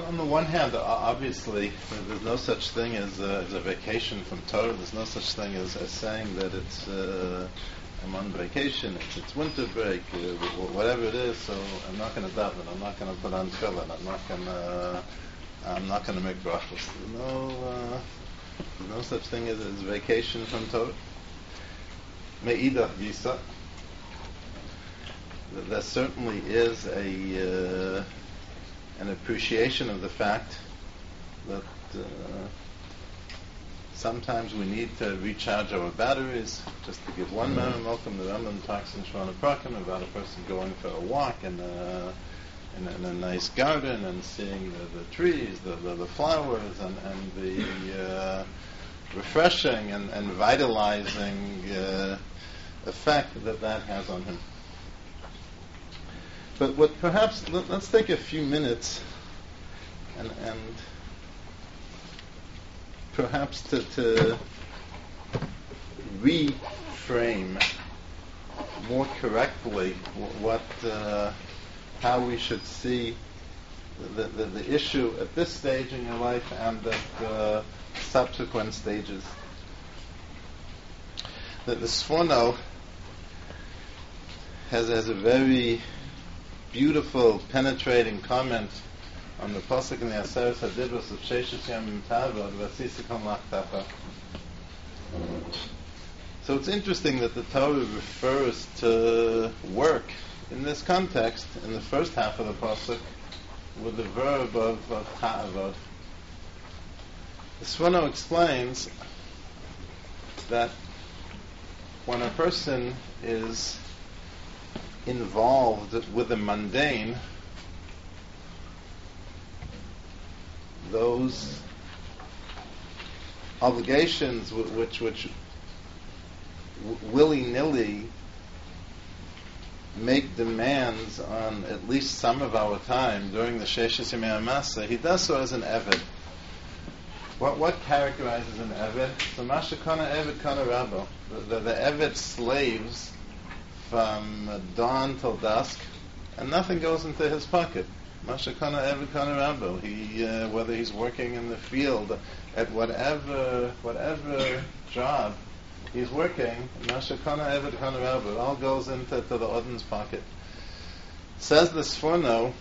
on the one hand, obviously, there's no such thing as a vacation from Torah. There's no such thing as saying that it's I'm on vacation. It's winter break, whatever it is. So I'm not going to daven. I'm not going to put on tefillin. I'm not going to make brachos. There's no such thing as vacation from Torah. Me'idach gisa. There certainly is an appreciation of the fact that sometimes we need to recharge our batteries. Just to give one welcome, the Rambam talks in Shemona Prakim about a person going for a walk in a nice garden and seeing the trees, the flowers, and the refreshing and vitalizing effect that has on him. But what perhaps, let's take a few minutes and perhaps to reframe more correctly how we should see the issue at this stage in your life and at subsequent stages. The Sforno has a very beautiful, penetrating comment on the pasuk in the Aseret Hadibros of Sheishes Yamim Tavod V'Asisikon Lachtacha. So it's interesting that the Torah refers to work in this context in the first half of the pasuk with the verb of ta'avod. The Sforno explains that when a person is involved with the mundane, those obligations which willy-nilly make demands on at least some of our time during the Sheishes Yemei HaMasa, he does so as an Eved. What characterizes an Eved? So Masha Kana Eved Kana Rabbo. The Eved slaves from dawn till dusk, and nothing goes into his pocket. Masha Kana Eved Kana Rabbo. He, whether he's working in the field, at whatever job he's working, Masha Kana Eved Kana Rabbo. It all goes into the Odin's pocket. Says the Sforno,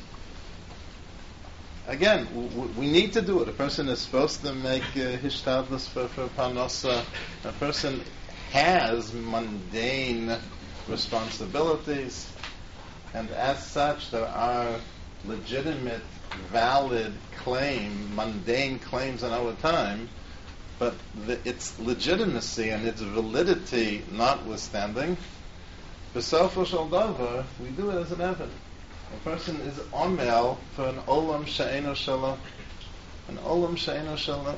again, we need to do it. A person is supposed to make hishtadlus for parnosa. A person has mundane responsibilities, and as such there are legitimate, valid mundane claims on our time, but its legitimacy and its validity notwithstanding, b'sofo shel davar, we do it as an Eved. A person is omel for an olam she'eno shelo. An olam she'eno shelo.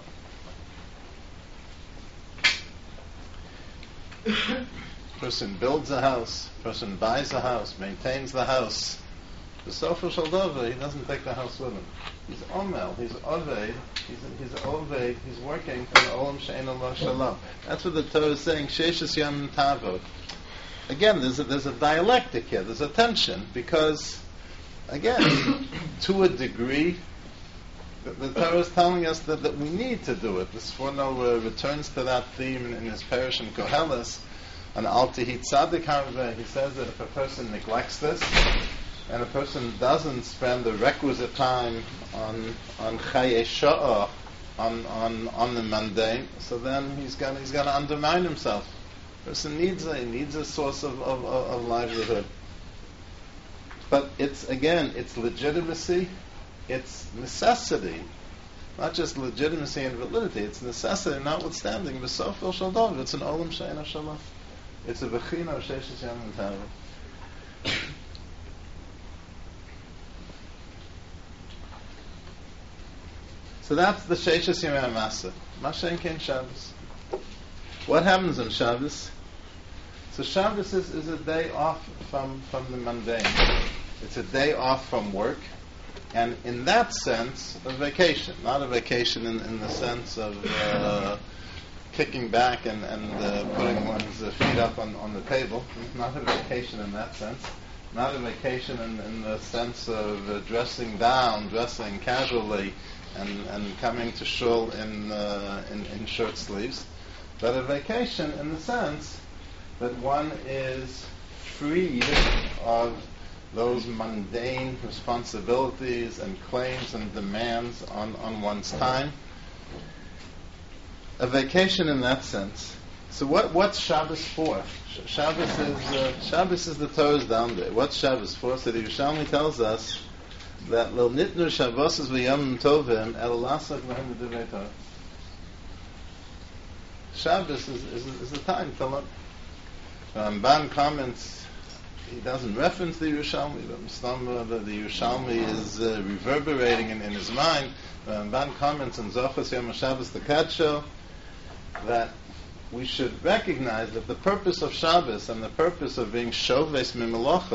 Person builds a house, person buys a house, maintains the house. The Sofer Shel Davar, he doesn't take the house with him. He's omel, he's oved, he's working for the olam she'eno lo shelo. That's what the Torah is saying, Sheishes Yamim Tavod. Again, there's a dialectic here, there's a tension, because, again, to a degree, the Torah is telling us that we need to do it. The Sforno returns to that theme in his parish in Koheles, and Al Tihi Tzadik Harveh. He says that if a person neglects this, and a person doesn't spend the requisite time on Chayei Sha'ah, on the mundane, so then he's going to undermine himself. A person needs a source of livelihood. But it's legitimacy, it's necessity. Not just legitimacy and validity, it's necessity notwithstanding. B'sofo shel davar, it's an olam she'eno shelo. It's a bechina of Sheishes Yamim Tavod. So that's the Sheishes Yemei HaMasa. Mashen Kein Shabbos. What happens on Shabbos? So Shabbos is a day off from the mundane. It's a day off from work, and in that sense, a vacation. Not a vacation in the sense of kicking back and putting one's feet up on the table. Not a vacation in that sense. Not a vacation in the sense of dressing down, dressing casually, and coming to shul in shirt sleeves, but a vacation in the sense that one is freed of those mundane responsibilities and claims and demands on one's time. A vacation in that sense. So what's Shabbos for? Shabbos is the Torah's down day. What's Shabbos for? So the Yerushalmi tells us that Lo Nitnu Shabbos v'Yom Tovim El Lasak V'Hem D'Divrei Torah. Shabbos is the time to look. Ramban comments. He doesn't reference the Yerushalmi, but the Yerushalmi is reverberating in his mind. Ramban comments in Zochas Yom Shabbos the Kadsho that we should recognize that the purpose of Shabbos and the purpose of being shoves mimelacha,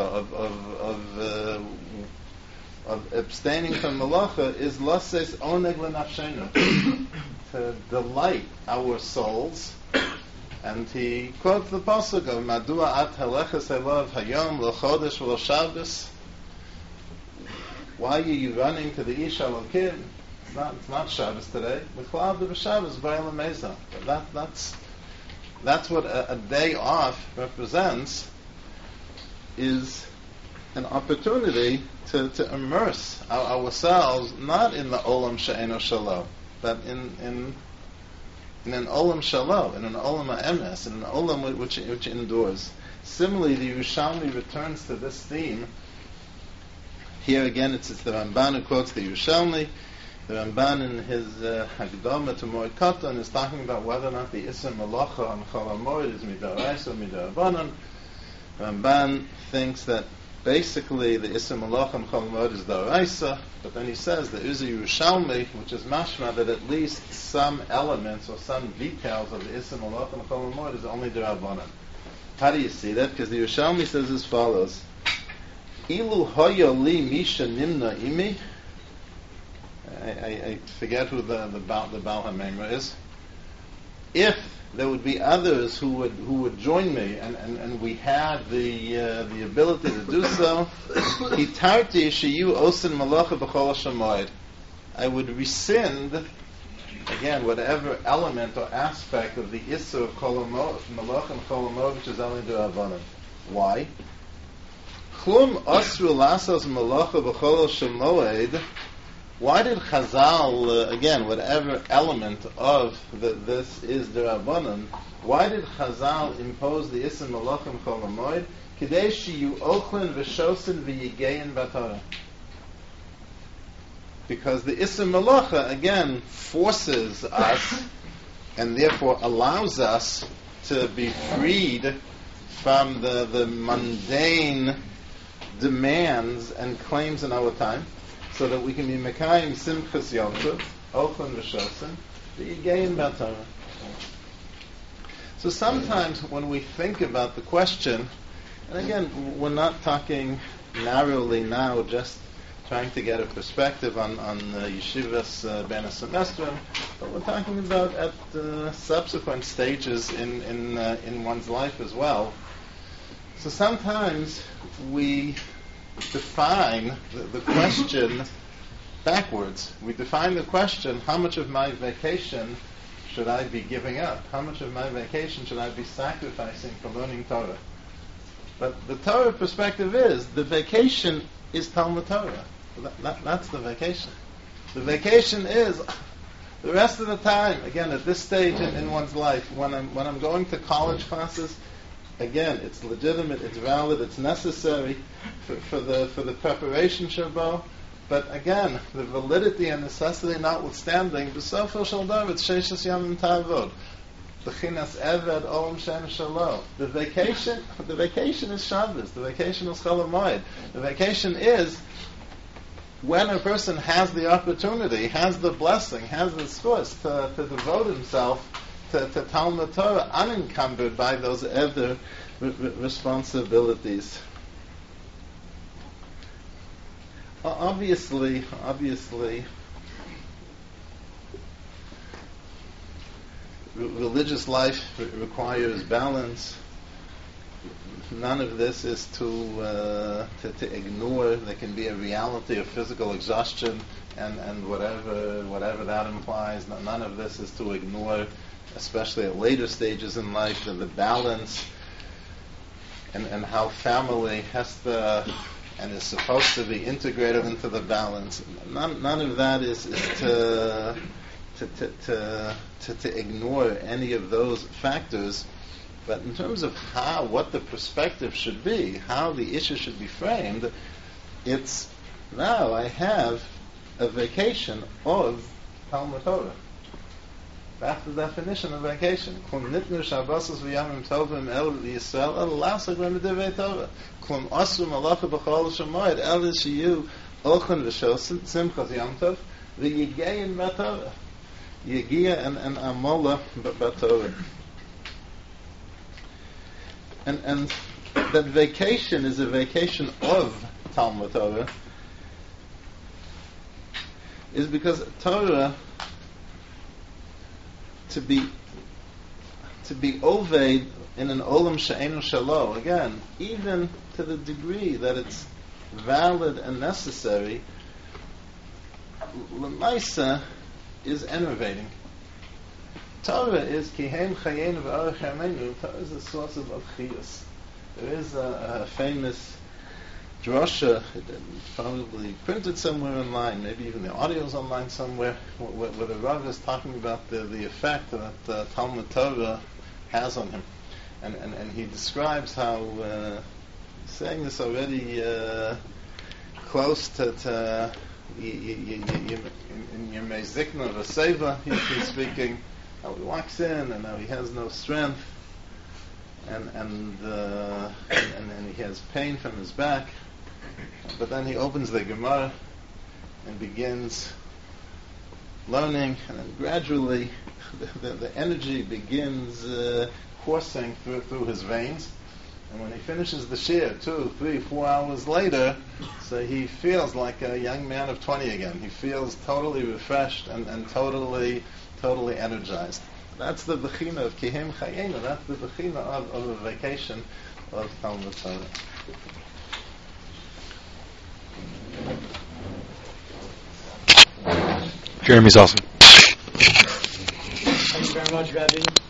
of abstaining from melacha, is lases oneg lenafshenu, to delight our souls. And he quotes the pasuk of Madua at haleches elav hayom l'chodesh v'lo Shabbos. Why are you running to the Ish Elokim? It's not Shabbos today. L'chlav de b'Shabbos b'ayla meza. That's what a day off represents, is an opportunity to immerse ourselves not in the olam she'eno shalo, but in an olam shalo, in an olam ha'emes, in an olam which endures. Similarly, the Yerushalmi returns to this theme. Here again, it's the Ramban who quotes the Yerushalmi. The Ramban in his Hagdama to Moed Katan is talking about whether or not the Issa Malacha on Chol HaMoed is Midaraisa or Midarabanan. Ramban thinks that basically the Issa Malacha on Chol HaMoed is Daraisa, but then he says there is a Yerushalmi, which is mashma that at least some elements or some details of the Issa Malacha on Chol HaMoed is only Darabanan. How do you see that? Because the Yerushalmi says as follows: Ilu hoyo li misha nimna imi. I forget who the Baal HaMemra is. If there would be others who would join me, and we had the ability to do so, hitarti sheyu osin malacha b'chol hashamoed, I would rescind again whatever element or aspect of the issur of kol malacha and kol hamod, which is only d'Rabbanan. Why? Klum asru lasos malacha b'chol hashamoed. Why did Chazal, again, whatever element of this is the Rabbanan, why did Chazal impose the Isim Malachim Chol HaMoed? Kidei sheyu ochlin v'shosin v'yigein b'Torah. Because the Isim Malacha, again, forces us and therefore allows us to be freed from the mundane demands and claims in our time, so that we can be Mekayim Simchas Yom Tov, Ochlin V'Shosin, V'Yigein B'Torah. So sometimes when we think about the question, and again, we're not talking narrowly now, just trying to get a perspective on Yeshivas Ben HaSemestrim, but we're talking about at subsequent stages in one's life as well. So sometimes we define the question backwards. We define the question: how much of my vacation should I be giving up? How much of my vacation should I be sacrificing for learning Torah? But the Torah perspective is the vacation is Talmud Torah. That's the vacation. The vacation is the rest of the time. Again, at this stage in one's life, when I'm going to college classes, again, it's legitimate, it's valid, it's necessary for the preparation Shabbat. But again, the validity and necessity notwithstanding, b'sofo shel davar, it's sheishes yamim ta'avod. B'chinas eved olam shem shalo. The vacation is Shabbos. The vacation is Chol HaMoed. The vacation is when a person has the opportunity, has the blessing, has the zchus to devote himself to Talmud Torah, unencumbered by those other responsibilities. Obviously, religious life requires balance. none of this is to ignore. There can be a reality of physical exhaustion and whatever that implies. None of this is to ignore, especially at later stages in life, the balance and how family has to and is supposed to be integrated into the balance. None of that is to ignore any of those factors. But in terms of what the perspective should be, how the issue should be framed, it's now I have a vacation of Talmud Torah. That's the definition of vacation. Klum nitnu Shabbosos v'yamim tovim el Yisrael el lasek b'medivei Torah. Klum asru malacha b'chol shemoed el shiyu olchen v'shos simchas yom tov v'yigein b'Torah. Yigia and amola b'Torah. And that vacation is a vacation of Talmud Torah is because Torah to be oved in an olam she'enu shalo, again, even to the degree that it's valid and necessary, l'maisa is enervating. Torah is kihem chayenu v'arech yamenu. Torah is a source of chiyus. There is a famous drasha, probably printed somewhere online, maybe even the audio's online somewhere, where the Rav is talking about the effect that Talmud Torah has on him. And he describes how, saying this already close to in Yemei Zikna V'Seva, he's speaking, how he walks in and how he has no strength, and he has pain from his back. But then he opens the Gemara and begins learning, and then gradually the energy begins coursing through his veins. And when he finishes the shiur 2, 3, 4 hours later, so he feels like a young man of 20 again. He feels totally refreshed and totally energized. That's the bechina of Kihem Chayenu. That's the bechina of a vacation of Talmud Torah. Jeremy's awesome. Thank you very much, Rabbi.